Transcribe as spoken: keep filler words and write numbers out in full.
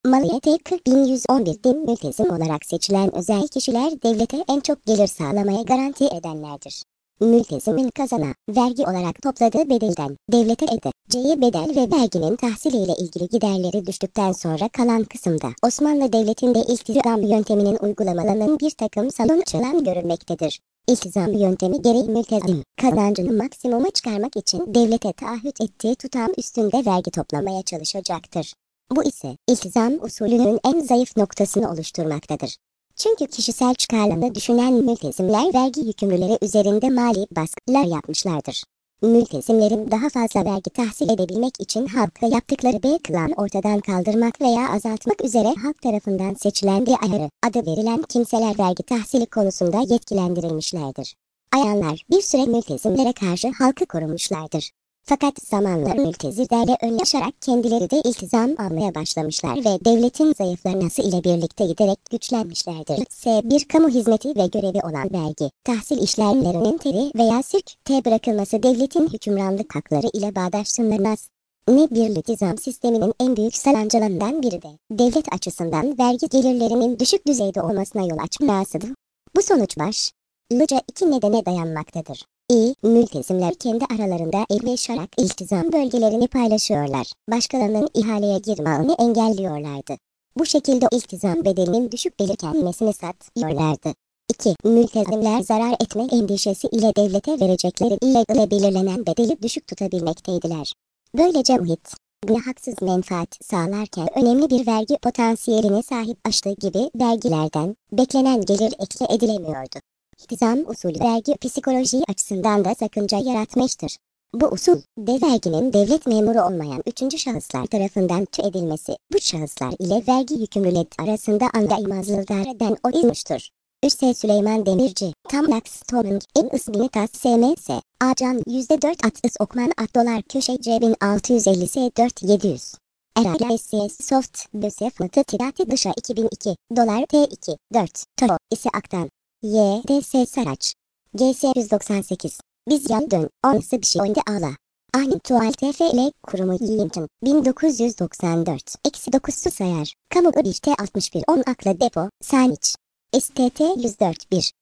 Maliyeti kırk bin yüz on bir din mültezim olarak seçilen özel kişiler devlete en çok gelir sağlamaya garanti edenlerdir. Mültezimin kazana, vergi olarak topladığı bedelden, devlete ödeyeceği bedel ve verginin tahsiliyle ilgili giderleri düştükten sonra kalan kısımda Osmanlı Devleti'nde iltizam yönteminin uygulamalarının bir takım sonuçları görülmektedir. İltizam yöntemi gereği mültezim, kazancını maksimuma çıkarmak için devlete taahhüt ettiği tutam üstünde vergi toplamaya çalışacaktır. Bu ise iltizam usulünün en zayıf noktasını oluşturmaktadır. Çünkü kişisel çıkarlarını düşünen mültezimler vergi yükümlüleri üzerinde mali baskılar yapmışlardır. Mültezimlerin daha fazla vergi tahsil edebilmek için halka yaptıkları beklan ortadan kaldırmak veya azaltmak üzere halk tarafından seçilen bir ayarı adı verilen kimseler vergi tahsili konusunda yetkilendirilmişlerdir. Ayanlar bir süre mültezimlere karşı halkı korumuşlardır. Fakat zamanla mültezirlerle önleşerek kendileri de iltizam almaya başlamışlar ve devletin zayıflaması ile birlikte giderek güçlenmişlerdir. S. Bir kamu hizmeti ve görevi olan vergi, tahsil işlemlerinin teri veya sirkte bırakılması devletin hükümranlık hakları ile bağdaştırılmaz. Ne bir iltizam sisteminin en büyük salancalarından biri de devlet açısından vergi gelirlerinin düşük düzeyde olmasına yol açmasıdır. Bu sonuç başlıca iki nedene dayanmaktadır. İ. Mültezimler kendi aralarında eşleşerek iltizam bölgelerini paylaşıyorlar. Başkalarının ihaleye girmelerini engelliyorlardı. Bu şekilde iltizam bedelinin düşük belirlenmesini sağlıyorlardı. İki. Mültezimler zarar etme endişesi ile devlete verecekleri ile belirlenen bedeli düşük tutabilmekteydiler. Böylece muhit, haksız menfaat sağlarken önemli bir vergi potansiyeline sahip açtığı gibi vergilerden beklenen gelir ekle edilemiyordu. İltizam usulü vergi psikoloji açısından da sakınca yaratmıştır. Bu usul, de verginin devlet memuru olmayan üçüncü şahıslar tarafından tüedilmesi, bu şahıslar ile vergi yükümlülüğü arasında anlaşmazlıklardan oluşmuştur. Üste Süleyman Demirci, Tam Lakstoming, En Ismini Tas S M S, Acan yüzde dört Atız Okman At Dolar Köşe Cebin altı yüz elli S dört yedi yüz. Erayla S S Soft, Bösef Mıtı Tigati Dışa iki bin iki, Dolar T iki, dört, Toro, ise Aktan. Y D S Saraç. G S yüz doksan sekiz. Biz yandın. Onsı bir şey oyunda ağla. Aynı tuval T F L kurumu Yiyimcin. bin dokuz yüz doksan dört. Eksi dokuz su sayar. Kamu bir T altmış bir. on akla depo. Saniç. S T T yüz dört bir.